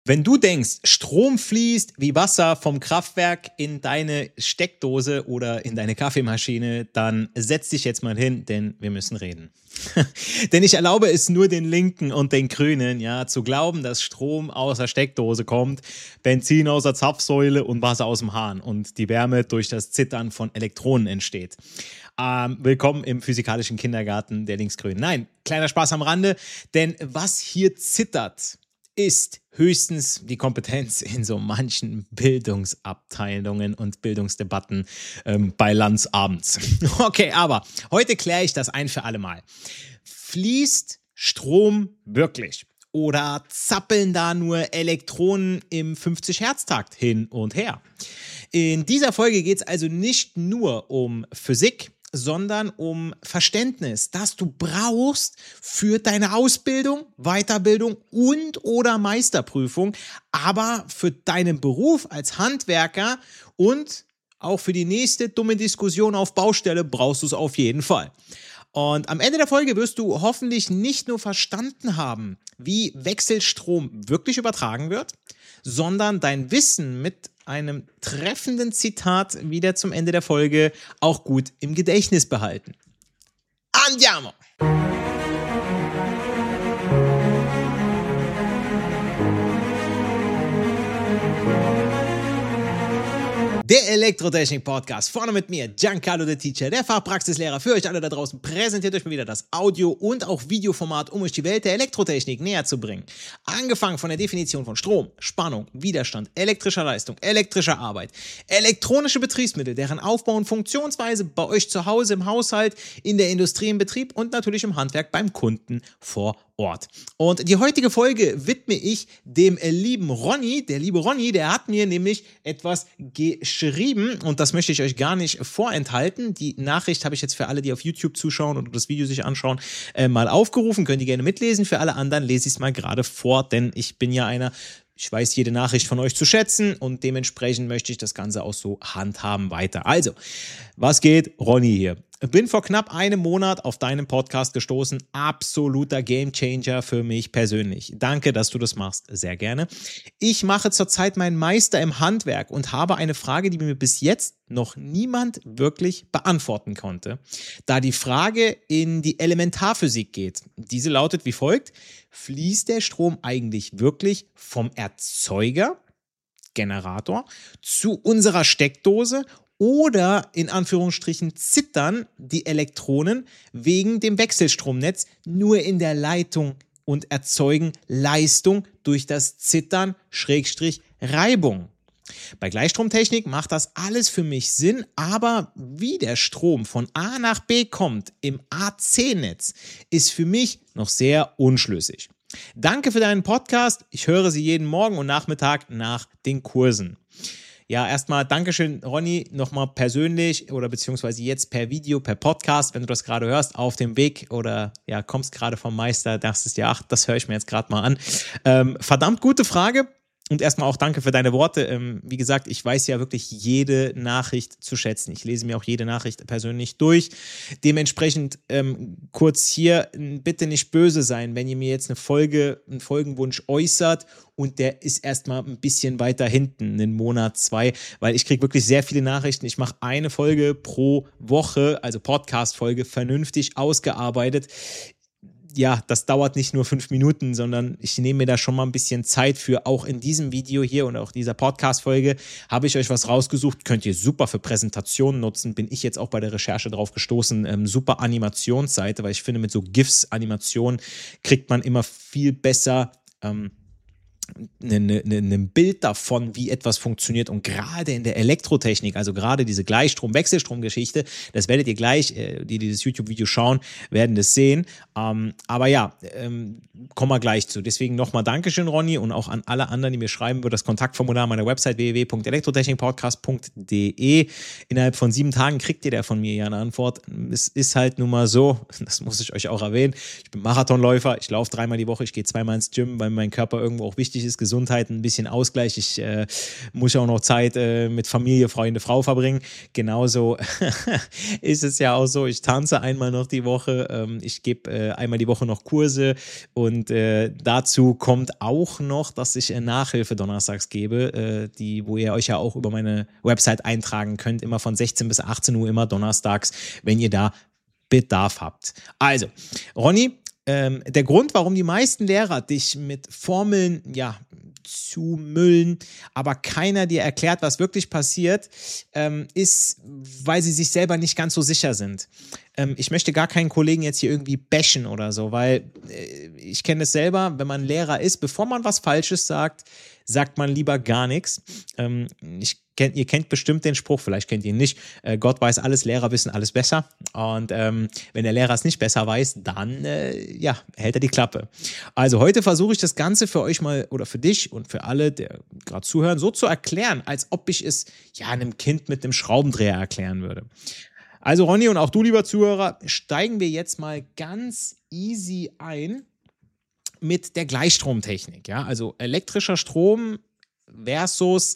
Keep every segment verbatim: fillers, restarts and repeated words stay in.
Wenn du denkst, Strom fließt wie Wasser vom Kraftwerk in deine Steckdose oder in deine Kaffeemaschine, dann setz dich jetzt mal hin, denn wir müssen reden. Denn ich erlaube es nur den Linken und den Grünen, ja, zu glauben, dass Strom aus der Steckdose kommt, Benzin aus der Zapfsäule und Wasser aus dem Hahn und die Wärme durch das Zittern von Elektronen entsteht. Ähm, willkommen im physikalischen Kindergarten der Linksgrünen. Nein, kleiner Spaß am Rande, denn was hier zittert, ist höchstens die Kompetenz in so manchen Bildungsabteilungen und Bildungsdebatten ähm, bei Lanz abends. Okay, aber heute kläre ich das ein für alle Mal. Fließt Strom wirklich? Oder zappeln da nur Elektronen im fünfzig-Hertz-Takt hin und her? In dieser Folge geht es also nicht nur um Physik, sondern um Verständnis, das du brauchst für deine Ausbildung, Weiterbildung und oder Meisterprüfung, aber für deinen Beruf als Handwerker und auch für die nächste dumme Diskussion auf Baustelle brauchst du es auf jeden Fall. Und am Ende der Folge wirst du hoffentlich nicht nur verstanden haben, wie Wechselstrom wirklich übertragen wird, sondern dein Wissen mit einem treffenden Zitat wieder zum Ende der Folge auch gut im Gedächtnis behalten. Andiamo! Der Elektrotechnik-Podcast, vorne mit mir, Giancarlo the Teacher, der Fachpraxislehrer für euch alle da draußen, präsentiert euch mal wieder das Audio- und auch Videoformat, um euch die Welt der Elektrotechnik näher zu bringen. Angefangen von der Definition von Strom, Spannung, Widerstand, elektrischer Leistung, elektrischer Arbeit, elektronische Betriebsmittel, deren Aufbau und Funktionsweise bei euch zu Hause im Haushalt, in der Industrie, im Betrieb und natürlich im Handwerk beim Kunden vor Ort. Und die heutige Folge widme ich dem lieben Ronny. Der liebe Ronny, der hat mir nämlich etwas geschrieben und das möchte ich euch gar nicht vorenthalten. Die Nachricht habe ich jetzt für alle, die auf YouTube zuschauen oder das Video sich anschauen, äh, mal aufgerufen. Könnt ihr gerne mitlesen. Für alle anderen lese ich es mal gerade vor, denn ich bin ja einer, ich weiß jede Nachricht von euch zu schätzen und dementsprechend möchte ich das Ganze auch so handhaben weiter. Also, was geht? Ronny hier. Bin vor knapp einem Monat auf deinen Podcast gestoßen. Absoluter Gamechanger für mich persönlich. Danke, dass du das machst. Sehr gerne. Ich mache zurzeit meinen Meister im Handwerk und habe eine Frage, die mir bis jetzt noch niemand wirklich beantworten konnte. Da die Frage in die Elementarphysik geht. Diese lautet wie folgt: Fließt der Strom eigentlich wirklich vom Erzeuger, Generator, zu unserer Steckdose? Oder in Anführungsstrichen zittern die Elektronen wegen dem Wechselstromnetz nur in der Leitung und erzeugen Leistung durch das Zittern Schrägstrich Reibung. Bei Gleichstromtechnik macht das alles für mich Sinn, aber wie der Strom von A nach B kommt im A C-Netz, ist für mich noch sehr unschlüssig. Danke für deinen Podcast. Ich höre sie jeden Morgen und Nachmittag nach den Kursen. Ja, erstmal Dankeschön, Ronny, nochmal persönlich oder beziehungsweise jetzt per Video, per Podcast, wenn du das gerade hörst, auf dem Weg oder ja, kommst gerade vom Meister, dachtest dir, ach, das höre ich mir jetzt gerade mal an. Ähm, verdammt gute Frage. Und erstmal auch danke für deine Worte. Ähm, wie gesagt, ich weiß ja wirklich jede Nachricht zu schätzen. Ich lese mir auch jede Nachricht persönlich durch. Dementsprechend ähm, kurz hier, bitte nicht böse sein, wenn ihr mir jetzt eine Folge, einen Folgenwunsch äußert und der ist erstmal ein bisschen weiter hinten, einen Monat, zwei, weil ich kriege wirklich sehr viele Nachrichten. Ich mache eine Folge pro Woche, also Podcast-Folge, vernünftig ausgearbeitet. Ja, das dauert nicht nur fünf Minuten, sondern ich nehme mir da schon mal ein bisschen Zeit für. Auch in diesem Video hier und auch dieser Podcast-Folge habe ich euch was rausgesucht. Könnt ihr super für Präsentationen nutzen. Bin ich jetzt auch bei der Recherche drauf gestoßen. Ähm, super Animationsseite, weil ich finde, mit so GIFs, Animationen kriegt man immer viel besser ähm, ein Bild davon, wie etwas funktioniert. Und gerade in der Elektrotechnik, also gerade diese Gleichstrom-Wechselstrom-Geschichte, das werdet ihr gleich, die dieses YouTube-Video schauen, werden das sehen. Ähm, aber ja, ähm, kommen wir gleich zu. Deswegen nochmal Dankeschön, Ronny, und auch an alle anderen, die mir schreiben über das Kontaktformular meiner Website w w w punkt elektrotechnikpodcast punkt d e. Innerhalb von sieben Tagen kriegt ihr da von mir ja eine Antwort. Es ist halt nun mal so, das muss ich euch auch erwähnen, ich bin Marathonläufer, ich laufe dreimal die Woche, ich gehe zweimal ins Gym, weil mein Körper irgendwo auch wichtig ist. ist Gesundheit ein bisschen Ausgleich. Ich äh, muss ja auch noch Zeit äh, mit Familie, Freunde, Frau verbringen. Genauso ist es ja auch so, ich tanze einmal noch die Woche, ähm, ich gebe äh, einmal die Woche noch Kurse und äh, dazu kommt auch noch, dass ich äh, Nachhilfe donnerstags gebe, äh, die, wo ihr euch ja auch über meine Website eintragen könnt, immer von sechzehn bis achtzehn Uhr, immer donnerstags, wenn ihr da Bedarf habt. Also, Ronny, ähm, der Grund, warum die meisten Lehrer dich mit Formeln, ja, zumüllen, aber keiner dir erklärt, was wirklich passiert, ähm, ist, weil sie sich selber nicht ganz so sicher sind. Ähm, ich möchte gar keinen Kollegen jetzt hier irgendwie bashen oder so, weil äh, ich kenne es selber, wenn man Lehrer ist, bevor man was Falsches sagt, sagt man lieber gar nichts. Ähm, ich kenn, ihr kennt bestimmt den Spruch, vielleicht kennt ihr ihn nicht, äh, Gott weiß alles, Lehrer wissen alles besser. Und ähm, wenn der Lehrer es nicht besser weiß, dann äh, ja, hält er die Klappe. Also heute versuche ich das Ganze für euch mal oder für dich und für alle, die gerade zuhören, so zu erklären, als ob ich es ja einem Kind mit einem Schraubendreher erklären würde. Also Ronny und auch du, lieber Zuhörer, steigen wir jetzt mal ganz easy ein mit der Gleichstromtechnik. Ja? Also elektrischer Strom versus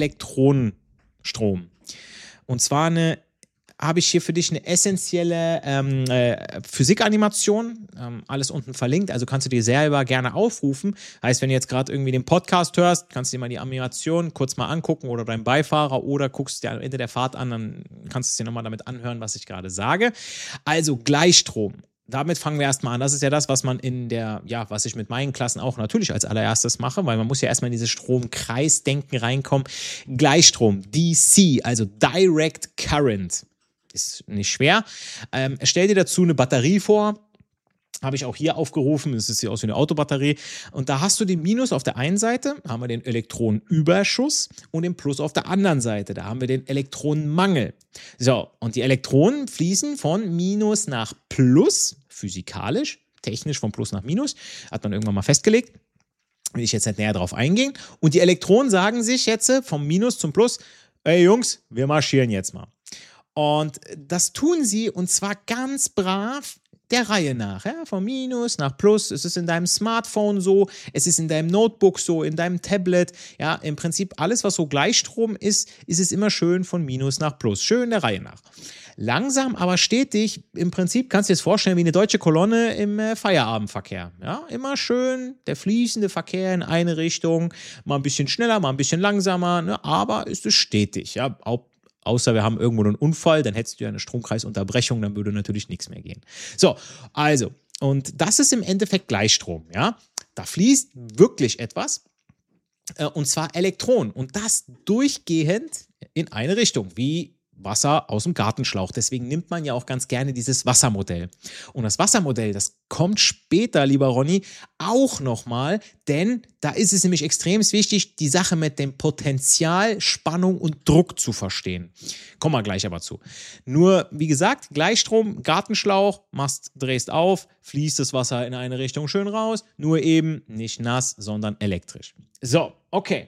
Elektronenstrom. Und zwar eine habe ich hier für dich eine essentielle ähm, äh, Physikanimation, ähm, alles unten verlinkt, also kannst du dir selber gerne aufrufen. Heißt, wenn du jetzt gerade irgendwie den Podcast hörst, kannst du dir mal die Animation kurz mal angucken oder beim Beifahrer oder guckst dir am Ende der Fahrt an, dann kannst du es dir nochmal damit anhören, was ich gerade sage. Also Gleichstrom. Damit fangen wir erstmal an. Das ist ja das, was man in der, ja, was ich mit meinen Klassen auch natürlich als allererstes mache, weil man muss ja erstmal in dieses Stromkreisdenken reinkommen. Gleichstrom, D C, also Direct Current. Ist nicht schwer. Ähm, stell dir dazu eine Batterie vor. Habe ich auch hier aufgerufen. Das ist hier aus wie eine Autobatterie. Und da hast du den Minus auf der einen Seite, haben wir den Elektronenüberschuss und den Plus auf der anderen Seite. Da haben wir den Elektronenmangel. So, und die Elektronen fließen von Minus nach Plus, physikalisch, technisch von Plus nach Minus. Hat man irgendwann mal festgelegt. Will ich jetzt nicht näher drauf eingehen. Und die Elektronen sagen sich jetzt vom Minus zum Plus, ey Jungs, wir marschieren jetzt mal. Und das tun sie und zwar ganz brav der Reihe nach. Ja? Von Minus nach Plus. Es ist in deinem Smartphone so, es ist in deinem Notebook so, in deinem Tablet. Ja, im Prinzip alles, was so Gleichstrom ist, ist es immer schön von Minus nach Plus. Schön der Reihe nach. Langsam, aber stetig. Im Prinzip kannst du dir das vorstellen wie eine deutsche Kolonne im äh, Feierabendverkehr. Ja, immer schön der fließende Verkehr in eine Richtung. Mal ein bisschen schneller, mal ein bisschen langsamer. Ne? Aber ist es stetig. Ja, auch außer wir haben irgendwo einen Unfall, dann hättest du ja eine Stromkreisunterbrechung, dann würde natürlich nichts mehr gehen. So, also, und das ist im Endeffekt Gleichstrom, ja. Da fließt wirklich etwas, äh, und zwar Elektronen. Und das durchgehend in eine Richtung, wie Wasser aus dem Gartenschlauch. Deswegen nimmt man ja auch ganz gerne dieses Wassermodell. Und das Wassermodell, das kommt später, lieber Ronny, auch nochmal, denn da ist es nämlich extrem wichtig, die Sache mit dem Potential, Spannung und Druck zu verstehen. Kommen wir gleich aber zu. Nur, wie gesagt, Gleichstrom, Gartenschlauch, machst, drehst auf, fließt das Wasser in eine Richtung schön raus, nur eben nicht nass, sondern elektrisch. So, okay.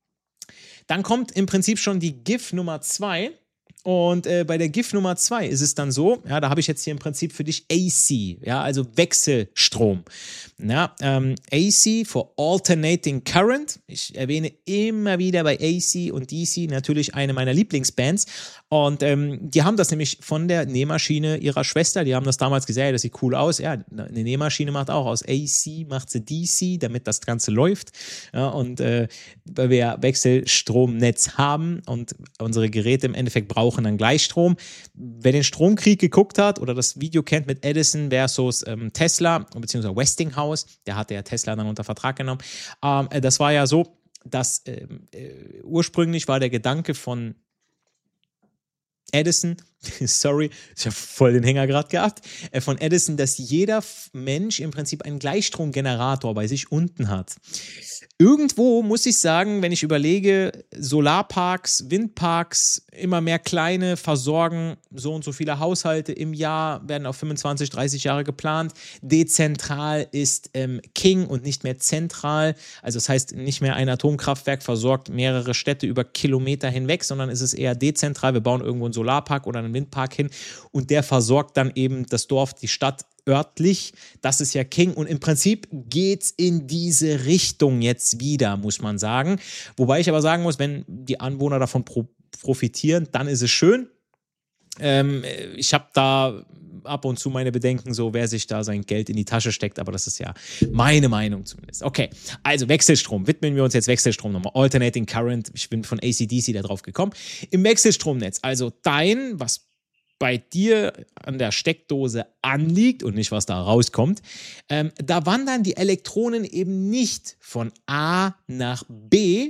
Dann kommt im Prinzip schon die G I F Nummer zwei. Und äh, bei der G I F Nummer zwei ist es dann so, ja, da habe ich jetzt hier im Prinzip für dich A C, ja, also Wechselstrom. Ja, ähm, A C for Alternating Current. Ich erwähne immer wieder bei A C und D C natürlich eine meiner Lieblingsbands. Und ähm, die haben das nämlich von der Nähmaschine ihrer Schwester, die haben das damals gesagt, ja, das sieht cool aus. Ja, eine Nähmaschine macht auch aus A C, macht sie D C, damit das Ganze läuft. Ja, und äh, weil wir ja Wechselstromnetz haben und unsere Geräte im Endeffekt brauchen dann Gleichstrom. Wer den Stromkrieg geguckt hat oder das Video kennt mit Edison versus ähm, Tesla, beziehungsweise Westinghouse, der hatte ja Tesla dann unter Vertrag genommen, ähm, das war ja so, dass äh, äh, ursprünglich war der Gedanke von Edison, sorry, ich habe voll den Hänger gerade gehabt, äh, von Edison, dass jeder Mensch im Prinzip einen Gleichstromgenerator bei sich unten hat. Irgendwo muss ich sagen, wenn ich überlege, Solarparks, Windparks, immer mehr kleine versorgen so und so viele Haushalte im Jahr, werden auf fünfundzwanzig, dreißig Jahre geplant. Dezentral ist ähm, King und nicht mehr zentral. Also das heißt, nicht mehr ein Atomkraftwerk versorgt mehrere Städte über Kilometer hinweg, sondern es ist eher dezentral. Wir bauen irgendwo einen Solarpark oder einen Windpark hin und der versorgt dann eben das Dorf, die Stadt örtlich. Das ist ja King und im Prinzip geht's in diese Richtung jetzt wieder, muss man sagen. Wobei ich aber sagen muss, wenn die Anwohner davon pro- profitieren, dann ist es schön. Ähm, ich habe da ab und zu meine Bedenken, so wer sich da sein Geld in die Tasche steckt, aber das ist ja meine Meinung zumindest. Okay, also Wechselstrom, widmen wir uns jetzt Wechselstrom nochmal. Alternating Current, ich bin von A C D C da drauf gekommen. Im Wechselstromnetz, also dein, was bei dir an der Steckdose anliegt und nicht, was da rauskommt, ähm, da wandern die Elektronen eben nicht von A nach B,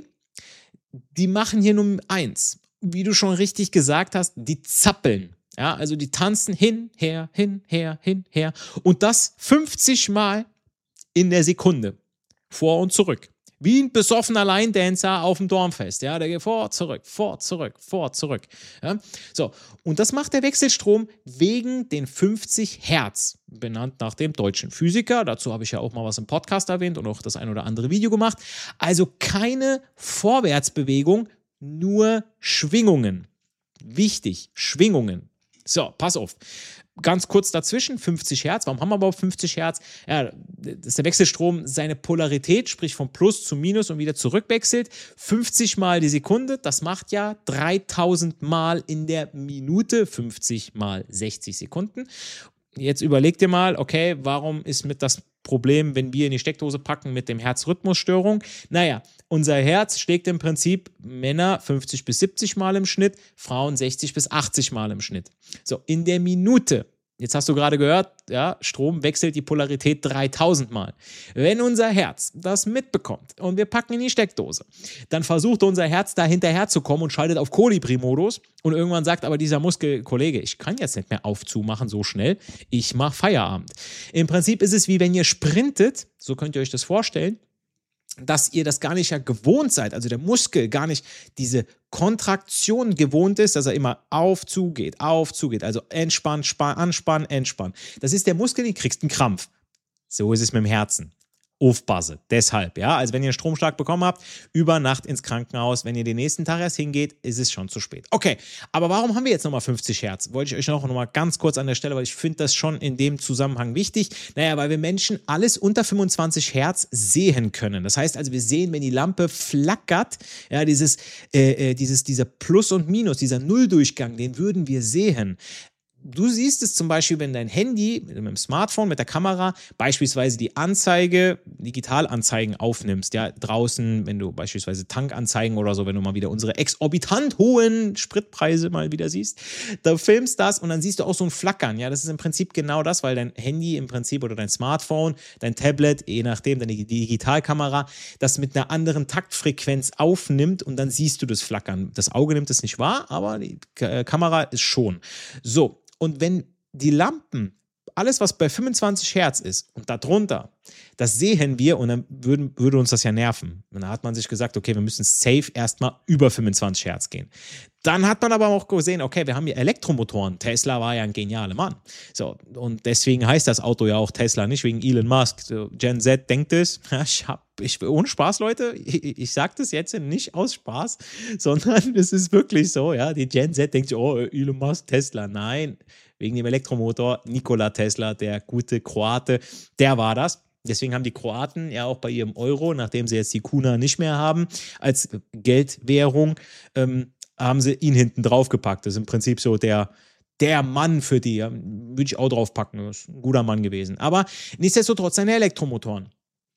die machen hier nur eins. Wie du schon richtig gesagt hast, die zappeln. Ja, also die tanzen hin, her, hin, her, hin, her. Und das fünfzig Mal in der Sekunde. Vor und zurück. Wie ein besoffener Line-Dancer auf dem Dornfest. Ja, der geht vor, zurück, vor, zurück, vor, zurück. Ja, so. Und das macht der Wechselstrom wegen den fünfzig Hertz. Benannt nach dem deutschen Physiker. Dazu habe ich ja auch mal was im Podcast erwähnt und auch das ein oder andere Video gemacht. Also keine Vorwärtsbewegung, nur Schwingungen. Wichtig, Schwingungen. So, pass auf. Ganz kurz dazwischen, fünfzig Hertz. Warum haben wir überhaupt fünfzig Hertz? Ja, dass der Wechselstrom seine Polarität, sprich vom Plus zu Minus und wieder zurückwechselt. fünfzig Mal die Sekunde, das macht ja dreitausend Mal in der Minute, fünfzig mal sechzig Sekunden. Jetzt überleg dir mal, okay, warum ist mit das Problem, wenn wir in die Steckdose packen mit dem Herzrhythmusstörung? Naja, unser Herz schlägt im Prinzip Männer fünfzig bis siebzig Mal im Schnitt, Frauen sechzig bis achtzig Mal im Schnitt. So, in der Minute, jetzt hast du gerade gehört, ja, Strom wechselt die Polarität dreitausend Mal. Wenn unser Herz das mitbekommt und wir packen in die Steckdose, dann versucht unser Herz da hinterher zu kommen und schaltet auf Kolibri-Modus und irgendwann sagt aber dieser Muskel, Kollege, ich kann jetzt nicht mehr aufzumachen so schnell, ich mache Feierabend. Im Prinzip ist es wie wenn ihr sprintet, so könnt ihr euch das vorstellen, dass ihr das gar nicht ja gewohnt seid, also der Muskel gar nicht diese Kontraktion gewohnt ist, dass er immer auf, zu geht, auf, zu geht, also entspann, spann, anspann, entspann. Das ist der Muskel, den kriegst einen Krampf. So ist es mit dem Herzen. Aufpasse. Deshalb, ja, also wenn ihr einen Stromschlag bekommen habt, über Nacht ins Krankenhaus. Wenn ihr den nächsten Tag erst hingeht, ist es schon zu spät. Okay, aber warum haben wir jetzt nochmal fünfzig Hertz? Wollte ich euch noch mal ganz kurz an der Stelle, weil ich finde das schon in dem Zusammenhang wichtig. Naja, weil wir Menschen alles unter fünfundzwanzig Hertz sehen können. Das heißt also, wir sehen, wenn die Lampe flackert, ja, dieses, äh, dieses, dieser Plus und Minus, dieser Nulldurchgang, den würden wir sehen. Du siehst es zum Beispiel, wenn dein Handy mit dem Smartphone, mit der Kamera beispielsweise die Anzeige, Digitalanzeigen aufnimmst, ja, draußen, wenn du beispielsweise Tankanzeigen oder so, wenn du mal wieder unsere exorbitant hohen Spritpreise mal wieder siehst, da filmst das und dann siehst du auch so ein Flackern, ja, das ist im Prinzip genau das, weil dein Handy im Prinzip oder dein Smartphone, dein Tablet, je nachdem, deine Digitalkamera, das mit einer anderen Taktfrequenz aufnimmt und dann siehst du das Flackern. Das Auge nimmt es nicht wahr, aber die Kamera ist schon. So. Und wenn die Lampen, alles was bei fünfundzwanzig Hertz ist und darunter, das sehen wir und dann würden, würde uns das ja nerven. Und dann hat man sich gesagt, okay, wir müssen safe erstmal über fünfundzwanzig Hertz gehen. Dann hat man aber auch gesehen, okay, wir haben hier Elektromotoren. Tesla war ja ein genialer Mann. So, und deswegen heißt das Auto ja auch Tesla, nicht wegen Elon Musk. So, Gen Z denkt es, ich hab, ich, ohne Spaß, Leute, ich, ich sage das jetzt nicht aus Spaß, sondern es ist wirklich so, ja, die Gen Z denkt, oh, Elon Musk, Tesla. Nein, wegen dem Elektromotor, Nikola Tesla, der gute Kroate, der war das. Deswegen haben die Kroaten ja auch bei ihrem Euro, nachdem sie jetzt die Kuna nicht mehr haben, als Geldwährung, ähm, haben sie ihn hinten drauf gepackt. Das ist im Prinzip so der, der Mann für die. Ja, würde ich auch draufpacken. Das ist ein guter Mann gewesen. Aber nichtsdestotrotz seine Elektromotoren.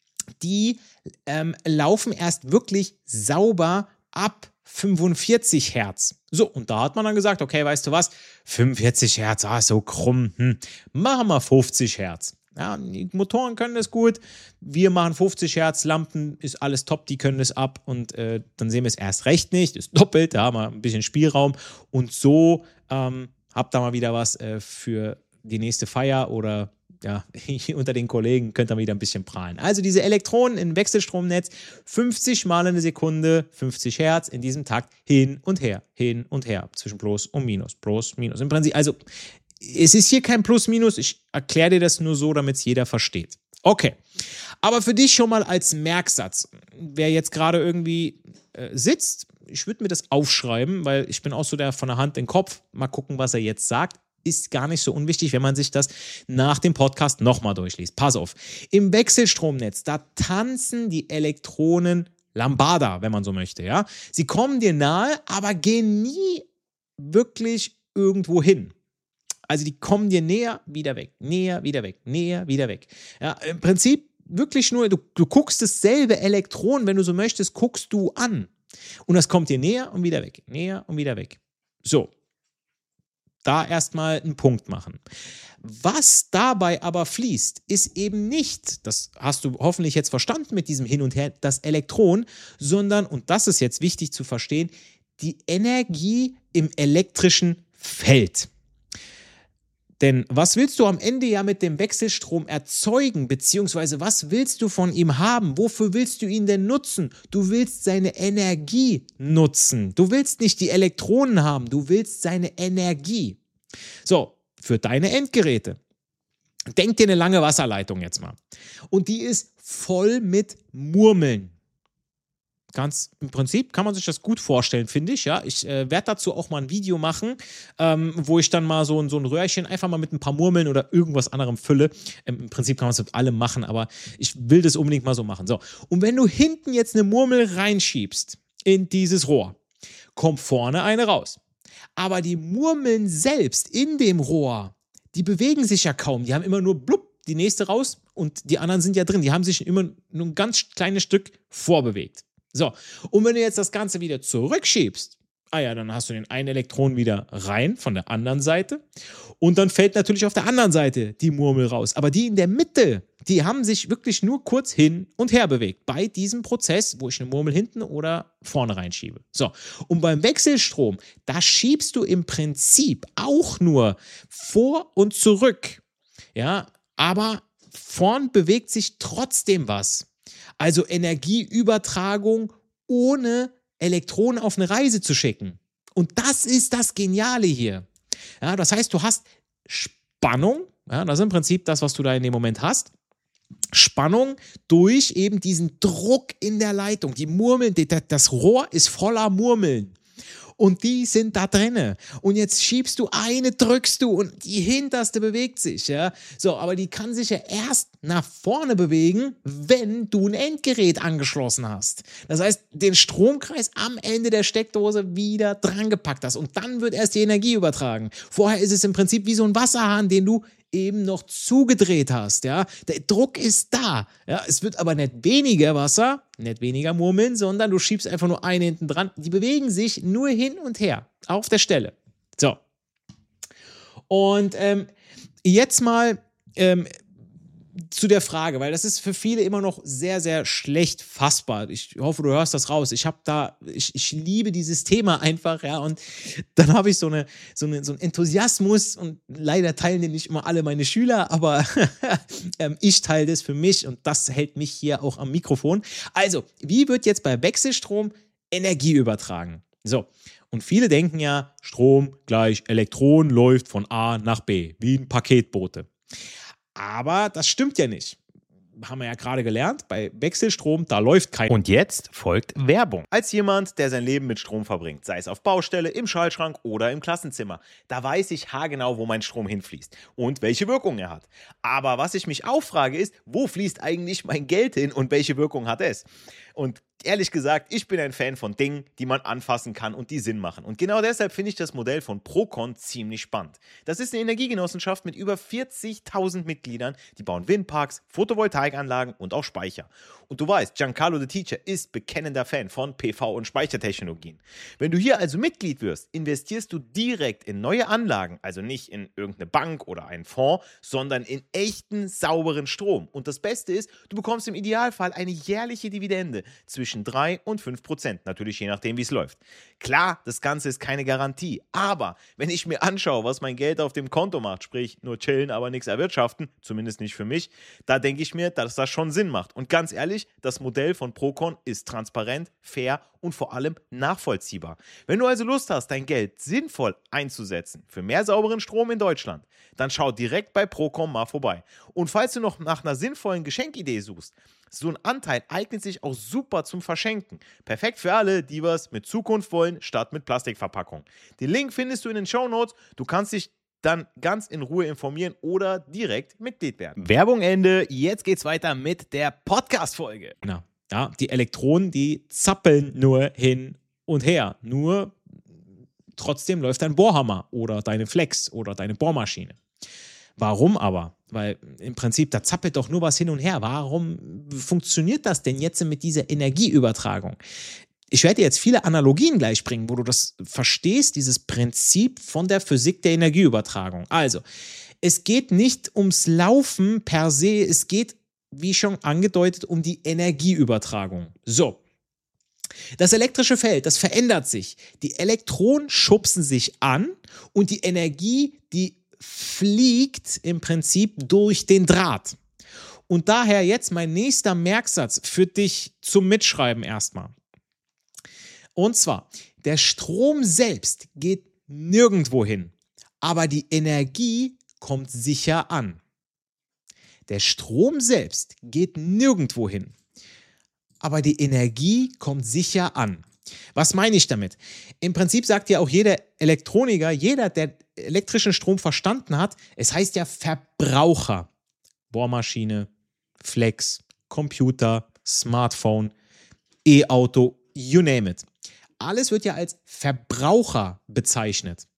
Die ähm, laufen erst wirklich sauber ab fünfundvierzig Hertz. So, und da hat man dann gesagt, okay, weißt du was, fünfundvierzig Hertz, ah, so krumm, hm. machen wir fünfzig Hertz. Ja, die Motoren können das gut, wir machen fünfzig Hertz, Lampen ist alles top, die können das ab und äh, dann sehen wir es erst recht nicht, ist doppelt, da haben wir ein bisschen Spielraum und so ähm, habt ihr mal wieder was äh, für die nächste Feier oder ja, unter den Kollegen könnt ihr wieder ein bisschen prahlen. Also diese Elektronen im Wechselstromnetz, fünfzig Mal eine Sekunde, fünfzig Hertz in diesem Takt hin und her, hin und her, zwischen Plus und Minus, Plus, Minus. Im Prinzip, also es ist hier kein Plus, Minus, ich erkläre dir das nur so, damit es jeder versteht. Okay, aber für dich schon mal als Merksatz, wer jetzt gerade irgendwie äh, sitzt ich würde mir das aufschreiben, weil ich bin auch so der von der Hand in den Kopf. Mal gucken, was er jetzt sagt. Ist gar nicht so unwichtig, wenn man sich das nach dem Podcast nochmal durchliest. Pass auf, im Wechselstromnetz, da tanzen die Elektronen Lambada, wenn man so möchte. Ja? Sie kommen dir nahe, aber gehen nie wirklich irgendwo hin. Also die kommen dir näher, wieder weg, näher, wieder weg, näher, wieder weg. Ja, im Prinzip wirklich nur, du, du guckst dasselbe Elektron, wenn du so möchtest, guckst du an. Und das kommt dir näher und wieder weg, näher und wieder weg. So, da erstmal einen Punkt machen. Was dabei aber fließt, ist eben nicht, das hast du hoffentlich jetzt verstanden mit diesem Hin und Her, das Elektron, sondern, und das ist jetzt wichtig zu verstehen, die Energie im elektrischen Feld. Denn was willst du am Ende ja mit dem Wechselstrom erzeugen, beziehungsweise was willst du von ihm haben? Wofür willst du ihn denn nutzen? Du willst seine Energie nutzen. Du willst nicht die Elektronen haben, du willst seine Energie. So, für deine Endgeräte. Denk dir eine lange Wasserleitung jetzt mal. Und die ist voll mit Murmeln. Ganz im Prinzip kann man sich das gut vorstellen, finde ich. Ja, ich äh, werde dazu auch mal ein Video machen, ähm, wo ich dann mal so ein, so ein Röhrchen einfach mal mit ein paar Murmeln oder irgendwas anderem fülle. Ähm, Im Prinzip kann man es mit allem machen, aber ich will das unbedingt mal so machen. So, und wenn du hinten jetzt eine Murmel reinschiebst in dieses Rohr, kommt vorne eine raus. Aber die Murmeln selbst in dem Rohr, die bewegen sich ja kaum. Die haben immer nur blub, die nächste raus und die anderen sind ja drin. Die haben sich immer nur ein ganz kleines Stück vorbewegt. So, und wenn du jetzt das Ganze wieder zurückschiebst, ah ja, dann hast du den einen Elektron wieder rein von der anderen Seite und dann fällt natürlich auf der anderen Seite die Murmel raus. Aber die in der Mitte, die haben sich wirklich nur kurz hin und her bewegt bei diesem Prozess, wo ich eine Murmel hinten oder vorne reinschiebe. So, und beim Wechselstrom, da schiebst du im Prinzip auch nur vor und zurück. Ja, aber vorn bewegt sich trotzdem was. Also Energieübertragung ohne Elektronen auf eine Reise zu schicken. Und das ist das Geniale hier. Ja, das heißt, du hast Spannung, ja, das ist im Prinzip das, was du da in dem Moment hast. Spannung durch eben diesen Druck in der Leitung. Die Murmeln, das Rohr ist voller Murmeln. Und die sind da drinne. Und jetzt schiebst du eine, drückst du und die hinterste bewegt sich. Ja? So, aber die kann sich ja erst nach vorne bewegen, wenn du ein Endgerät angeschlossen hast. Das heißt, den Stromkreis am Ende der Steckdose wieder dran gepackt hast. Und dann wird erst die Energie übertragen. Vorher ist es im Prinzip wie so ein Wasserhahn, den du eben noch zugedreht hast, ja, der Druck ist da, ja, es wird aber nicht weniger Wasser, nicht weniger Murmeln, sondern du schiebst einfach nur eine hinten dran, die bewegen sich nur hin und her, auf der Stelle. So. Und ähm, jetzt mal ähm, zu der Frage, weil das ist für viele immer noch sehr, sehr schlecht fassbar. Ich hoffe, du hörst das raus. Ich habe da, ich, ich liebe dieses Thema einfach, ja, und dann habe ich so eine, so eine, so einen Enthusiasmus und leider teilen den nicht immer alle meine Schüler, aber ich teile das für mich und das hält mich hier auch am Mikrofon. Also, wie wird jetzt bei Wechselstrom Energie übertragen? So, und viele denken ja, Strom gleich Elektron läuft von A nach B, wie ein Paketbote. Aber das stimmt ja nicht. Haben wir ja gerade gelernt, bei Wechselstrom, da läuft kein... Und jetzt folgt Werbung. Als jemand, der sein Leben mit Strom verbringt, sei es auf Baustelle, im Schaltschrank oder im Klassenzimmer, da weiß ich haargenau, wo mein Strom hinfließt und welche Wirkung er hat. Aber was ich mich auch frage ist, wo fließt eigentlich mein Geld hin und welche Wirkung hat es? Und ehrlich gesagt, ich bin ein Fan von Dingen, die man anfassen kann und die Sinn machen. Und genau deshalb finde ich das Modell von Procon ziemlich spannend. Das ist eine Energiegenossenschaft mit über vierzigtausend Mitgliedern, die bauen Windparks, Photovoltaikanlagen und auch Speicher. Und du weißt, Giancarlo the Teacher ist bekennender Fan von P V- und Speichertechnologien. Wenn du hier also Mitglied wirst, investierst du direkt in neue Anlagen, also nicht in irgendeine Bank oder einen Fonds, sondern in echten, sauberen Strom. Und das Beste ist, du bekommst im Idealfall eine jährliche Dividende zwischen drei und fünf Prozent, natürlich je nachdem, wie es läuft. Klar, das Ganze ist keine Garantie, aber wenn ich mir anschaue, was mein Geld auf dem Konto macht, sprich nur chillen, aber nichts erwirtschaften, zumindest nicht für mich, da denke ich mir, dass das schon Sinn macht. Und ganz ehrlich, das Modell von Procon ist transparent, fair und vor allem nachvollziehbar. Wenn du also Lust hast, dein Geld sinnvoll einzusetzen für mehr sauberen Strom in Deutschland, dann schau direkt bei Procon mal vorbei. Und falls du noch nach einer sinnvollen Geschenkidee suchst, So ein Anteil eignet sich auch super zum Verschenken. Perfekt für alle, die was mit Zukunft wollen, statt mit Plastikverpackung. Den Link findest du in den Shownotes. Du kannst dich dann ganz in Ruhe informieren oder direkt Mitglied werden. Werbung Ende. Jetzt geht's weiter mit der Podcast-Folge. Ja, ja, die Elektronen, die zappeln nur hin und her. Nur trotzdem läuft dein Bohrhammer oder deine Flex oder deine Bohrmaschine. Warum aber? Weil im Prinzip, da zappelt doch nur was hin und her. Warum funktioniert das denn jetzt mit dieser Energieübertragung? Ich werde dir jetzt viele Analogien gleich bringen, wo du das verstehst, dieses Prinzip von der Physik der Energieübertragung. Also, es geht nicht ums Laufen per se, es geht, wie schon angedeutet, um die Energieübertragung. So. Das elektrische Feld, das verändert sich. Die Elektronen schubsen sich an und die Energie, die fliegt im Prinzip durch den Draht. Und daher jetzt mein nächster Merksatz für dich zum Mitschreiben erstmal. Und zwar, der Strom selbst geht nirgendwo hin, aber die Energie kommt sicher an. Der Strom selbst geht nirgendwo hin, aber die Energie kommt sicher an. Was meine ich damit? Im Prinzip sagt ja auch jeder Elektroniker, jeder, der elektrischen Strom verstanden hat, es heißt ja Verbraucher. Bohrmaschine, Flex, Computer, Smartphone, E-Auto, you name it. Alles wird ja als Verbraucher bezeichnet.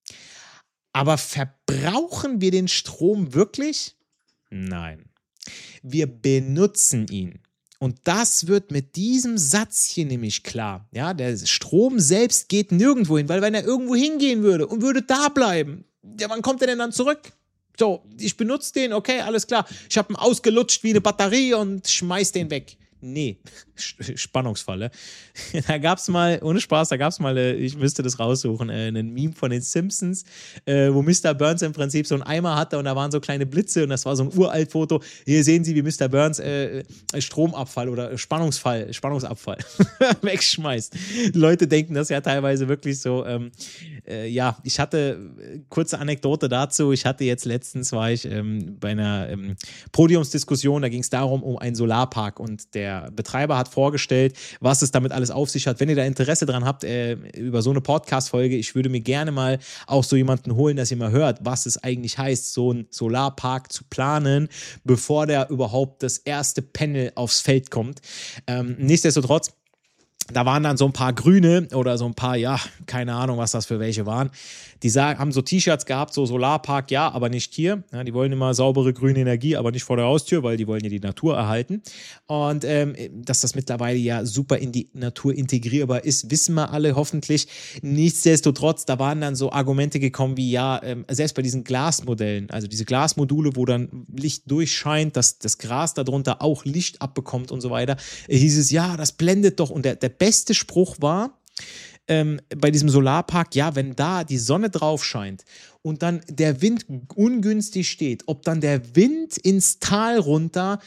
Aber verbrauchen wir den Strom wirklich? Nein. Wir benutzen ihn. Und das wird mit diesem Satz hier nämlich klar. Ja, der Strom selbst geht nirgendwo hin, weil wenn er irgendwo hingehen würde und würde da bleiben, ja, wann kommt er denn dann zurück? So, ich benutze den, okay, alles klar. Ich habe ihn ausgelutscht wie eine Batterie und schmeiß den weg. Nee, Spannungsfalle. Da gab es mal, ohne Spaß, da gab es mal, ich müsste das raussuchen, einen Meme von den Simpsons, wo Mister Burns im Prinzip so einen Eimer hatte und da waren so kleine Blitze und das war so ein Uralt-Foto. Hier sehen Sie, wie Mister Burns äh, Stromabfall oder Spannungsfall, Spannungsabfall wegschmeißt. Die Leute denken das ja teilweise wirklich so. Ähm, äh, ja, ich hatte, kurze Anekdote dazu, ich hatte jetzt letztens, war ich ähm, bei einer ähm, Podiumsdiskussion, da ging es darum, um einen Solarpark und der Der Betreiber hat vorgestellt, was es damit alles auf sich hat. Wenn ihr da Interesse dran habt, äh, über so eine Podcast-Folge, ich würde mir gerne mal auch so jemanden holen, dass ihr mal hört, was es eigentlich heißt, so einen Solarpark zu planen, bevor der überhaupt das erste Panel aufs Feld kommt. Ähm, nichtsdestotrotz, da waren dann so ein paar Grüne oder so ein paar, ja, keine Ahnung, was das für welche waren. Die sagen, haben so T-Shirts gehabt, so Solarpark, ja, aber nicht hier. Ja, die wollen immer saubere grüne Energie, aber nicht vor der Haustür, weil die wollen ja die Natur erhalten. Und ähm, dass das mittlerweile ja super in die Natur integrierbar ist, wissen wir alle hoffentlich. Nichtsdestotrotz, da waren dann so Argumente gekommen wie, ja, ähm, selbst bei diesen Glasmodellen, also diese Glasmodule, wo dann Licht durchscheint, dass das Gras darunter auch Licht abbekommt und so weiter, hieß es, ja, das blendet doch. Und der, der beste Spruch war, Ähm, bei diesem Solarpark, ja, wenn da die Sonne drauf scheint und dann der Wind ungünstig steht, ob dann der Wind ins Tal runter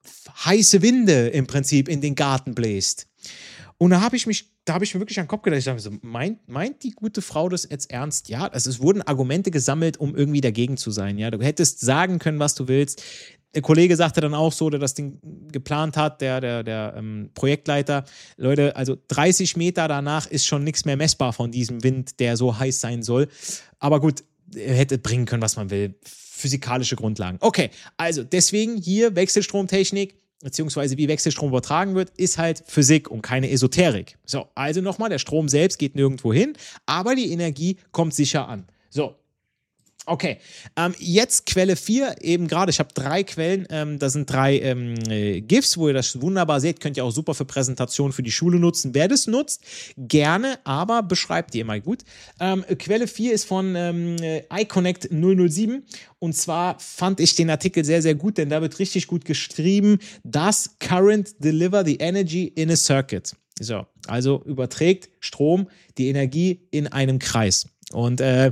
heiße Winde im Prinzip in den Garten bläst. Und da habe ich mich, da habe ich mir wirklich an den Kopf gedacht, ich dachte so, meint, meint die gute Frau das jetzt ernst? Ja, also es wurden Argumente gesammelt, um irgendwie dagegen zu sein. Ja, du hättest sagen können, was du willst. Der Kollege sagte dann auch so, der das Ding geplant hat, der, der, der ähm, Projektleiter, Leute, also dreißig Meter danach ist schon nichts mehr messbar von diesem Wind, der so heiß sein soll. Aber gut, er hätte bringen können, was man will. Physikalische Grundlagen. Okay, also deswegen hier Wechselstromtechnik, beziehungsweise wie Wechselstrom übertragen wird, ist halt Physik und keine Esoterik. So, also nochmal, der Strom selbst geht nirgendwo hin, aber die Energie kommt sicher an. So. Okay, ähm, jetzt Quelle vier, eben gerade, ich habe drei Quellen, ähm, das sind drei ähm, äh, GIFs, wo ihr das wunderbar seht, könnt ihr auch super für Präsentationen für die Schule nutzen. Wer das nutzt, gerne, aber beschreibt die immer gut. Ähm, Quelle vier ist von ähm, iConnect null null sieben und zwar fand ich den Artikel sehr, sehr gut, denn da wird richtig gut geschrieben, does current deliver the energy in a circuit? So, also überträgt Strom die Energie in einem Kreis. Und äh,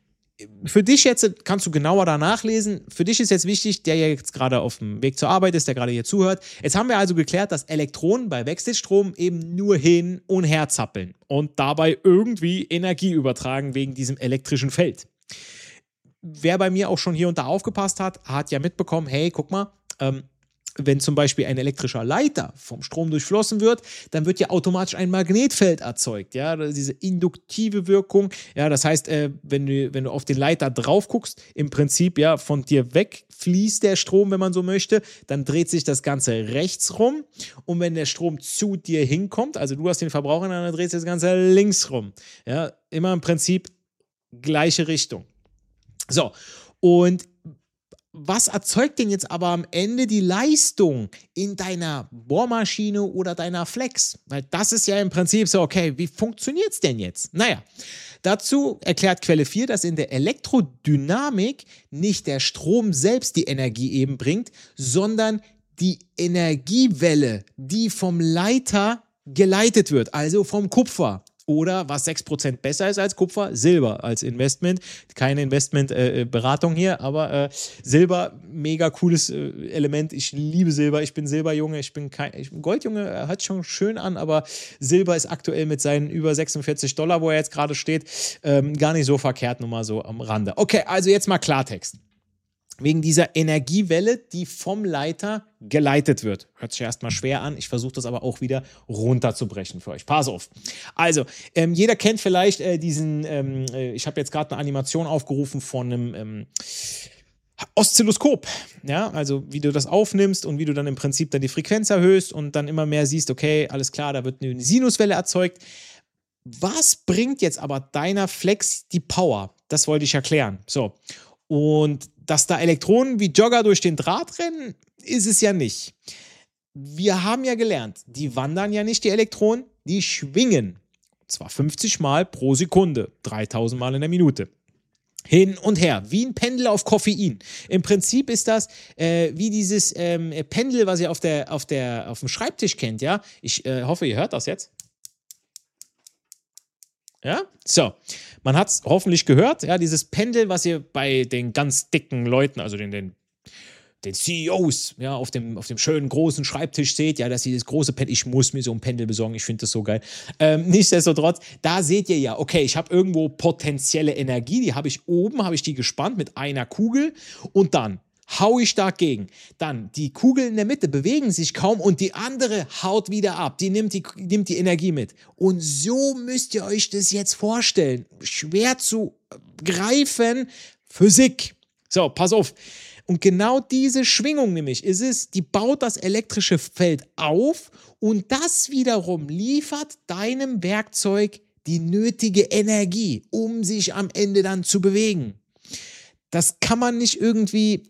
für dich jetzt, kannst du genauer da nachlesen, für dich ist jetzt wichtig, der ja jetzt gerade auf dem Weg zur Arbeit ist, der gerade hier zuhört. Jetzt haben wir also geklärt, dass Elektronen bei Wechselstrom eben nur hin und her zappeln und dabei irgendwie Energie übertragen wegen diesem elektrischen Feld. Wer bei mir auch schon hier und da aufgepasst hat, hat ja mitbekommen, hey, guck mal, ähm, wenn zum Beispiel ein elektrischer Leiter vom Strom durchflossen wird, dann wird ja automatisch ein Magnetfeld erzeugt, ja, diese induktive Wirkung, ja, das heißt, äh, wenn du, wenn du auf den Leiter drauf guckst, im Prinzip, ja, von dir weg fließt der Strom, wenn man so möchte, dann dreht sich das Ganze rechts rum und wenn der Strom zu dir hinkommt, also du hast den Verbraucher, dann dreht sich das Ganze links rum, ja, immer im Prinzip gleiche Richtung. So, und was erzeugt denn jetzt aber am Ende die Leistung in deiner Bohrmaschine oder deiner Flex? Weil das ist ja im Prinzip so, okay, wie funktioniert es denn jetzt? Naja, dazu erklärt Quelle vier, dass in der Elektrodynamik nicht der Strom selbst die Energie eben bringt, sondern die Energiewelle, die vom Leiter geleitet wird, also vom Kupfer. Oder was sechs Prozent besser ist als Kupfer, Silber als Investment. Keine Investmentberatung äh, hier, aber äh, Silber, mega cooles äh, Element. Ich liebe Silber, ich bin Silberjunge, ich bin kein ich bin Goldjunge, hört schon schön an, aber Silber ist aktuell mit seinen über sechsundvierzig Dollar, wo er jetzt gerade steht, ähm, gar nicht so verkehrt, nur mal so am Rande. Okay, also jetzt mal Klartext. Wegen dieser Energiewelle, die vom Leiter geleitet wird. Hört sich erstmal schwer an, ich versuche das aber auch wieder runterzubrechen für euch. Pass auf. Also, ähm, jeder kennt vielleicht äh, diesen, ähm, äh, ich habe jetzt gerade eine Animation aufgerufen von einem ähm, Oszilloskop. Ja, also wie du das aufnimmst und wie du dann im Prinzip dann die Frequenz erhöhst und dann immer mehr siehst, okay, alles klar, da wird eine Sinuswelle erzeugt. Was bringt jetzt aber deiner Flex die Power? Das wollte ich erklären. So, und dass da Elektronen wie Jogger durch den Draht rennen, ist es ja nicht. Wir haben ja gelernt, die wandern ja nicht, die Elektronen, die schwingen. Und zwar fünfzig Mal pro Sekunde, dreitausend Mal in der Minute. Hin und her, wie ein Pendel auf Koffein. Im Prinzip ist das äh, wie dieses ähm, Pendel, was ihr auf, der, auf, der, auf dem Schreibtisch kennt, ja. Ich äh, hoffe, ihr hört das jetzt. Ja, so, man hat es hoffentlich gehört, ja, dieses Pendel, was ihr bei den ganz dicken Leuten, also den, den, den C E Os, ja, auf dem, auf dem schönen großen Schreibtisch seht, ja, dass sie das große Pendel, ich muss mir so ein Pendel besorgen, ich finde das so geil. Ähm, nichtsdestotrotz, da seht ihr ja, okay, ich habe irgendwo potenzielle Energie, die habe ich oben, habe ich die gespannt mit einer Kugel und dann hau ich dagegen. Dann, die Kugeln in der Mitte bewegen sich kaum und die andere haut wieder ab. Die nimmt die, nimmt die Energie mit. Und so müsst ihr euch das jetzt vorstellen. Schwer zu greifen. Physik. So, pass auf. Und genau diese Schwingung nämlich ist es, die baut das elektrische Feld auf und das wiederum liefert deinem Werkzeug die nötige Energie, um sich am Ende dann zu bewegen. Das kann man nicht irgendwie...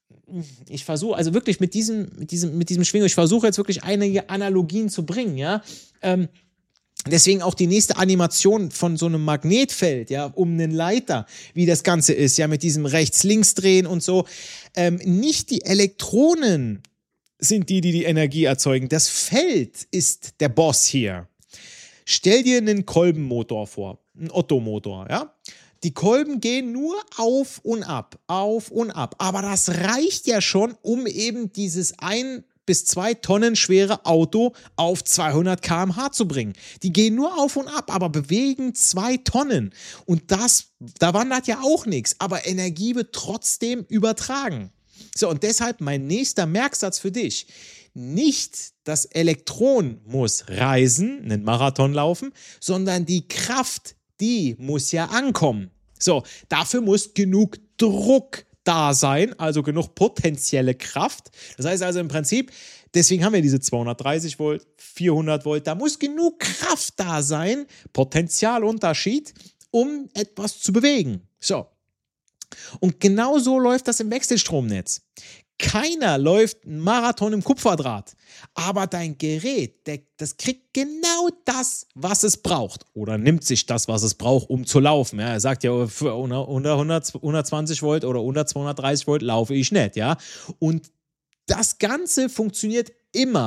Ich versuche, also wirklich mit diesem, mit diesem, mit diesem Schwingung, ich versuche jetzt wirklich einige Analogien zu bringen, ja. Ähm, deswegen auch die nächste Animation von so einem Magnetfeld, ja, um einen Leiter, wie das Ganze ist, ja, mit diesem Rechts-Links-Drehen und so. Ähm, nicht die Elektronen sind die, die die Energie erzeugen. Das Feld ist der Boss hier. Stell dir einen Kolbenmotor vor, einen Ottomotor, ja. Die Kolben gehen nur auf und ab, auf und ab. Aber das reicht ja schon, um eben dieses ein bis zwei Tonnen schwere Auto auf zweihundert Kilometer pro Stunde zu bringen. Die gehen nur auf und ab, aber bewegen zwei Tonnen. Und das, da wandert ja auch nichts. Aber Energie wird trotzdem übertragen. So, und deshalb mein nächster Merksatz für dich. Nicht das Elektron muss reisen, einen Marathon laufen, sondern die Kraft, die muss ja ankommen. So, dafür muss genug Druck da sein, also genug potenzielle Kraft. Das heißt also im Prinzip, deswegen haben wir diese zweihundertdreißig Volt, vierhundert Volt, da muss genug Kraft da sein, Potentialunterschied, um etwas zu bewegen. So. Und genau so läuft das im Wechselstromnetz. Keiner läuft einen Marathon im Kupferdraht, aber dein Gerät, der, das kriegt genau das, was es braucht oder nimmt sich das, was es braucht, um zu laufen. Ja, er sagt ja, für unter hundert, hundertzwanzig Volt oder unter zweihundertdreißig Volt laufe ich nicht. Ja? Und das Ganze funktioniert immer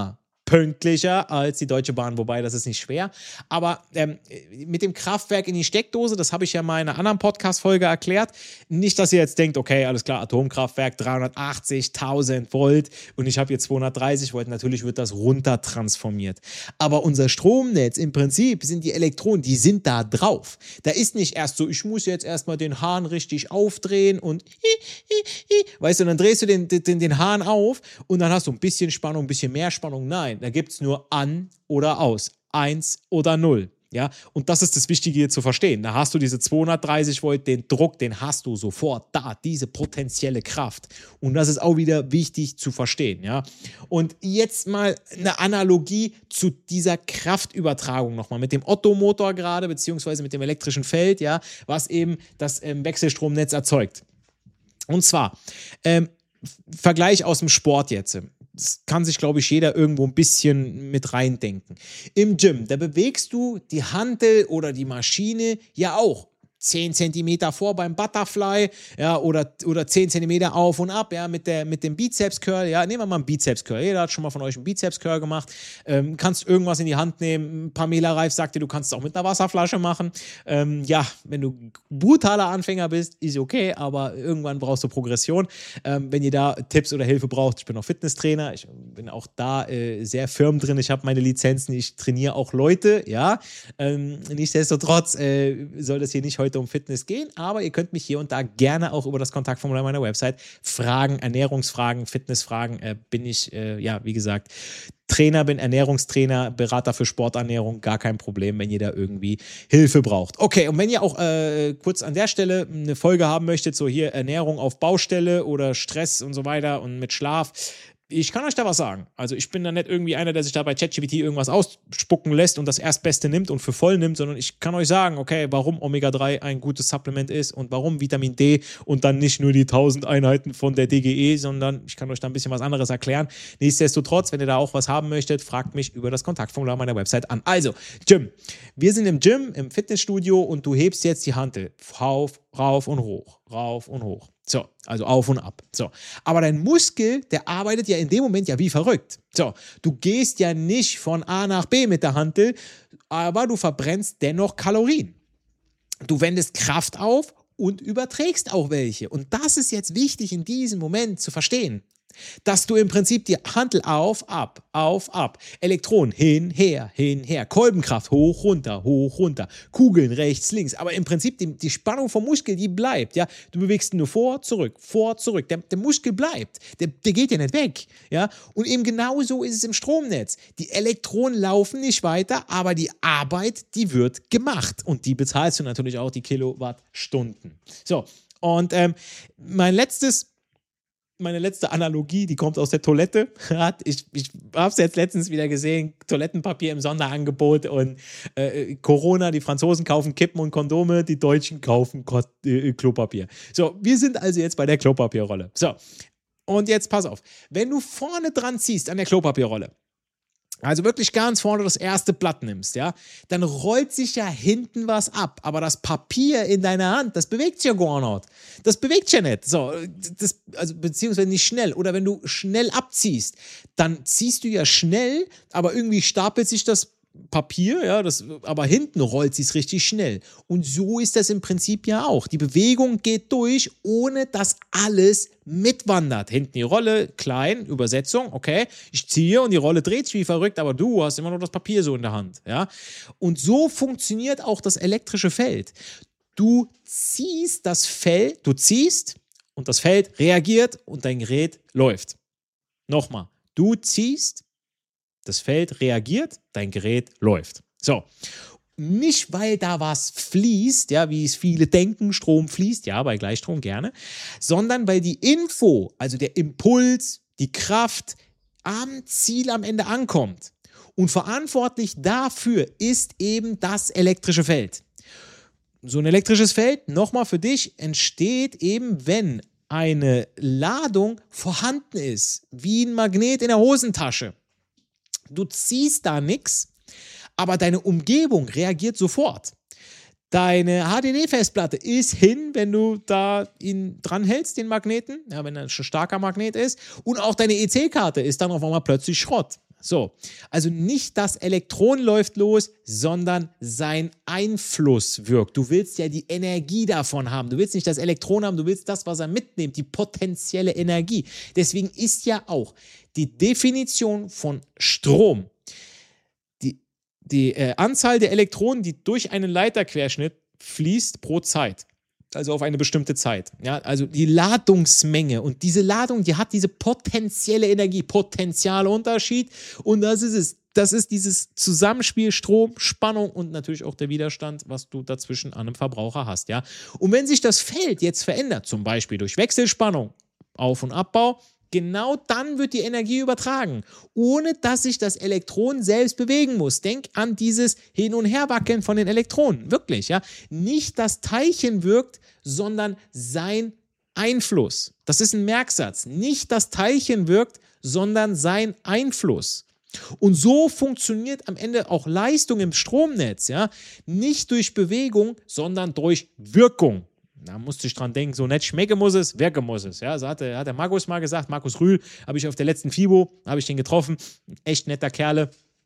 pünktlicher als die Deutsche Bahn, wobei das ist nicht schwer. Aber ähm, mit dem Kraftwerk in die Steckdose, das habe ich ja mal in einer anderen Podcast-Folge erklärt. Nicht, dass ihr jetzt denkt, okay, alles klar, Atomkraftwerk, dreihundertachtzigtausend Volt und ich habe hier zweihundertdreißig Volt. Natürlich wird das runter transformiert. Aber unser Stromnetz, im Prinzip sind die Elektronen, die sind da drauf. Da ist nicht erst so, ich muss jetzt erstmal den Hahn richtig aufdrehen und weißt du, dann drehst du den, den, den Hahn auf und dann hast du ein bisschen Spannung, ein bisschen mehr Spannung. Nein, da gibt es nur an oder aus. Eins oder null. Ja, und das ist das Wichtige hier zu verstehen. Da hast du diese zweihundertdreißig Volt, den Druck, den hast du sofort da, diese potenzielle Kraft. Und das ist auch wieder wichtig zu verstehen. Ja, und jetzt mal eine Analogie zu dieser Kraftübertragung nochmal mit dem Ottomotor gerade, beziehungsweise mit dem elektrischen Feld, ja, was eben das ähm, Wechselstromnetz erzeugt. Und zwar, ähm, Vergleich aus dem Sport jetzt. Das kann sich, glaube ich, jeder irgendwo ein bisschen mit reindenken. Im Gym, da bewegst du die Hantel oder die Maschine ja auch zehn Zentimeter vor beim Butterfly, ja, oder, oder zehn Zentimeter auf und ab, ja, mit, der, mit dem Bizeps-Curl, ja, nehmen wir mal einen Bizeps-Curl, jeder hat schon mal von euch einen Bizeps-Curl gemacht, ähm, kannst irgendwas in die Hand nehmen, Pamela Reif sagte, du kannst es auch mit einer Wasserflasche machen, ähm, ja, wenn du brutaler Anfänger bist, ist okay, aber irgendwann brauchst du Progression, ähm, wenn ihr da Tipps oder Hilfe braucht, ich bin auch Fitnesstrainer, ich bin auch da äh, sehr firm drin, ich habe meine Lizenzen, ich trainiere auch Leute, ja, ähm, nichtsdestotrotz äh, soll das hier nicht heute um Fitness gehen, aber ihr könnt mich hier und da gerne auch über das Kontaktformular meiner Website fragen, Ernährungsfragen, Fitnessfragen, äh, bin ich, äh, ja, wie gesagt, Trainer bin, Ernährungstrainer, Berater für Sporternährung, gar kein Problem, wenn ihr da irgendwie Hilfe braucht. Okay, und wenn ihr auch äh, kurz an der Stelle eine Folge haben möchtet, so hier Ernährung auf Baustelle oder Stress und so weiter und mit Schlaf, ich kann euch da was sagen. Also ich bin da nicht irgendwie einer, der sich da bei ChatGPT irgendwas ausspucken lässt und das Erstbeste nimmt und für voll nimmt, sondern ich kann euch sagen, okay, warum Omega drei ein gutes Supplement ist und warum Vitamin D und dann nicht nur die tausend Einheiten von der D G E, sondern ich kann euch da ein bisschen was anderes erklären. Nichtsdestotrotz, wenn ihr da auch was haben möchtet, fragt mich über das Kontaktformular meiner Website an. Also, Gym. Wir sind im Gym, im Fitnessstudio und du hebst jetzt die Hantel rauf, rauf und hoch, rauf und hoch. So, also auf und ab. So, aber dein Muskel, der arbeitet ja in dem Moment ja wie verrückt. So, du gehst ja nicht von A nach B mit der Hantel, aber du verbrennst dennoch Kalorien. Du wendest Kraft auf und überträgst auch welche. Und das ist jetzt wichtig in diesem Moment zu verstehen. Dass du im Prinzip die Hantel auf, ab, auf, ab, Elektronen hin, her, hin, her, Kolbenkraft hoch, runter, hoch, runter, Kugeln rechts, links, aber im Prinzip die, die Spannung vom Muskel, die bleibt, ja, du bewegst nur vor, zurück, vor, zurück, der, der Muskel bleibt, der, der geht ja nicht weg, ja, und eben genauso ist es im Stromnetz, die Elektronen laufen nicht weiter, aber die Arbeit, die wird gemacht und die bezahlst du natürlich auch, die Kilowattstunden. So, und ähm, mein letztes Meine letzte Analogie, die kommt aus der Toilette. Ich, ich habe es jetzt letztens wieder gesehen, Toilettenpapier im Sonderangebot und äh, Corona, die Franzosen kaufen Kippen und Kondome, die Deutschen kaufen Ko- äh, Klopapier. So, wir sind also jetzt bei der Klopapierrolle. So, und jetzt pass auf, wenn du vorne dran ziehst an der Klopapierrolle, also wirklich ganz vorne das erste Blatt nimmst, ja, dann rollt sich ja hinten was ab, aber das Papier in deiner Hand, das bewegt sich ja gar nicht. Das bewegt sich ja nicht. So, das, also beziehungsweise nicht schnell. Oder wenn du schnell abziehst, dann ziehst du ja schnell, aber irgendwie stapelt sich das Papier, ja, das, aber hinten rollt sie es richtig schnell. Und so ist das im Prinzip ja auch. Die Bewegung geht durch, ohne dass alles mitwandert. Hinten die Rolle, klein, Übersetzung, okay, ich ziehe und die Rolle dreht sich wie verrückt, aber du hast immer noch das Papier so in der Hand, ja. Und so funktioniert auch das elektrische Feld. Du ziehst das Feld, du ziehst und das Feld reagiert und dein Gerät läuft. Nochmal, du ziehst, das Feld reagiert, dein Gerät läuft. So, nicht weil da was fließt, ja, wie es viele denken, Strom fließt, ja, bei Gleichstrom gerne, sondern weil die Info, also der Impuls, die Kraft am Ziel am Ende ankommt. Und verantwortlich dafür ist eben das elektrische Feld. So ein elektrisches Feld, nochmal für dich, entsteht eben, wenn eine Ladung vorhanden ist, wie ein Magnet in der Hosentasche. Du ziehst da nichts, aber deine Umgebung reagiert sofort. Deine H D D-Festplatte ist hin, wenn du da ihn dran hältst, den Magneten, ja, wenn er ein starker Magnet ist. Und auch deine E C-Karte ist dann auf einmal plötzlich Schrott. So, also nicht das Elektron läuft los, sondern sein Einfluss wirkt. Du willst ja die Energie davon haben. Du willst nicht das Elektron haben, du willst das, was er mitnimmt, die potenzielle Energie. Deswegen ist ja auch die Definition von Strom, die, die äh, Anzahl der Elektronen, die durch einen Leiterquerschnitt fließt pro Zeit. Also auf eine bestimmte Zeit. Ja, also die Ladungsmenge. Und diese Ladung, die hat diese potenzielle Energie, Potentialunterschied. Und das ist es. Das ist dieses Zusammenspiel Strom, Spannung und natürlich auch der Widerstand, was du dazwischen an einem Verbraucher hast. Ja? Und wenn sich das Feld jetzt verändert, zum Beispiel durch Wechselspannung, Auf- und Abbau, genau dann wird die Energie übertragen, ohne dass sich das Elektron selbst bewegen muss. Denk an dieses Hin- und Herwackeln von den Elektronen. Wirklich, ja. Nicht das Teilchen wirkt, sondern sein Einfluss. Das ist ein Merksatz. Nicht das Teilchen wirkt, sondern sein Einfluss. Und so funktioniert am Ende auch Leistung im Stromnetz, ja. Nicht durch Bewegung, sondern durch Wirkung. Da musste ich dran denken, so nicht schmecken muss es, wirken muss es. Ja, so hat der, hat der Markus mal gesagt, Markus Rühl, habe ich auf der letzten FIBO, habe ich den getroffen, echt netter Kerle,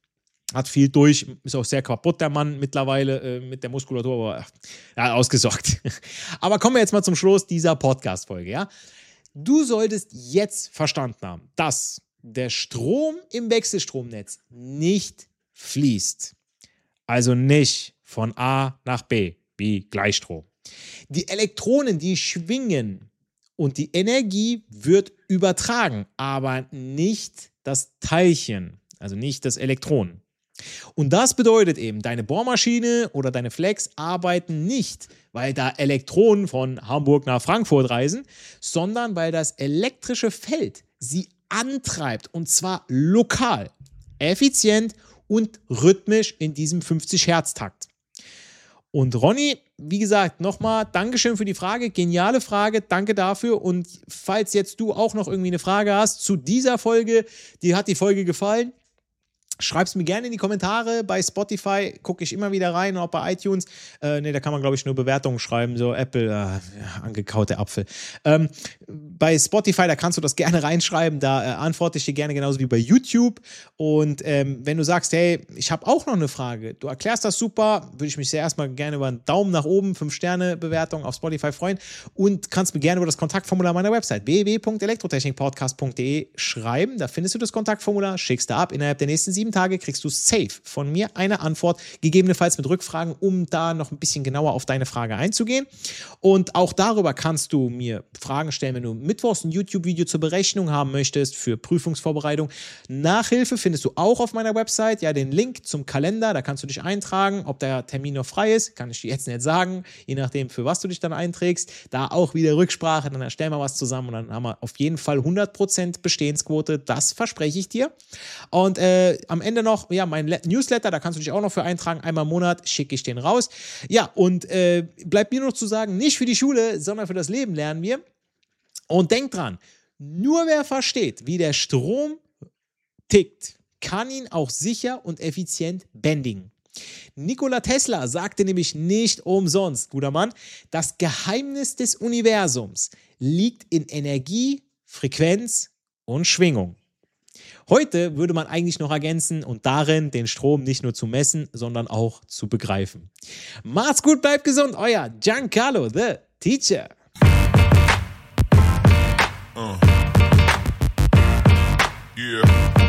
hat viel durch, ist auch sehr kaputt, der Mann mittlerweile äh, mit der Muskulatur, aber ja, ausgesorgt. Aber kommen wir jetzt mal zum Schluss dieser Podcast-Folge, ja. Du solltest jetzt verstanden haben, dass der Strom im Wechselstromnetz nicht fließt. Also nicht von A nach B, wie Gleichstrom. Die Elektronen, die schwingen und die Energie wird übertragen, aber nicht das Teilchen, also nicht das Elektron. Und das bedeutet eben, deine Bohrmaschine oder deine Flex arbeiten nicht, weil da Elektronen von Hamburg nach Frankfurt reisen, sondern weil das elektrische Feld sie antreibt und zwar lokal, effizient und rhythmisch in diesem fünfzig Hertz Takt. Und Ronny, wie gesagt, nochmal Dankeschön für die Frage, geniale Frage, danke dafür. Und falls jetzt du auch noch irgendwie eine Frage hast zu dieser Folge, dir hat die Folge gefallen, schreib es mir gerne in die Kommentare. Bei Spotify gucke ich immer wieder rein, auch bei iTunes. Äh, ne, da kann man, glaube ich, nur Bewertungen schreiben, so Apple, äh, angekaute Apfel. Ähm, bei Spotify, da kannst du das gerne reinschreiben, da äh, antworte ich dir gerne genauso wie bei YouTube. Und ähm, wenn du sagst, hey, ich habe auch noch eine Frage, du erklärst das super, würde ich mich sehr erstmal gerne über einen Daumen nach oben, fünf Sterne Bewertung auf Spotify freuen und kannst mir gerne über das Kontaktformular meiner Website w w w punkt elektrotechnikpodcast punkt d e schreiben. Da findest du das Kontaktformular, schickst du ab, innerhalb der nächsten sieben Tage kriegst du safe von mir eine Antwort, gegebenenfalls mit Rückfragen, um da noch ein bisschen genauer auf deine Frage einzugehen. Und auch darüber kannst du mir Fragen stellen, wenn du mittwochs ein YouTube-Video zur Berechnung haben möchtest für Prüfungsvorbereitung. Nachhilfe findest du auch auf meiner Website, ja, den Link zum Kalender, da kannst du dich eintragen, ob der Termin noch frei ist, kann ich dir jetzt nicht sagen, je nachdem, für was du dich dann einträgst. Da auch wieder Rücksprache, dann erstellen wir was zusammen und dann haben wir auf jeden Fall hundert Prozent Bestehensquote, das verspreche ich dir. Und äh, am Ende noch, ja, mein Newsletter, da kannst du dich auch noch für eintragen, einmal im Monat schicke ich den raus. Ja, und äh, bleibt mir noch zu sagen, nicht für die Schule, sondern für das Leben lernen wir. Und denk dran, nur wer versteht, wie der Strom tickt, kann ihn auch sicher und effizient bändigen. Nikola Tesla sagte nämlich nicht umsonst, guter Mann, das Geheimnis des Universums liegt in Energie, Frequenz und Schwingung. Heute würde man eigentlich noch ergänzen und darin, den Strom nicht nur zu messen, sondern auch zu begreifen. Macht's gut, bleibt gesund, euer Giancarlo, the Teacher. Uh. Yeah.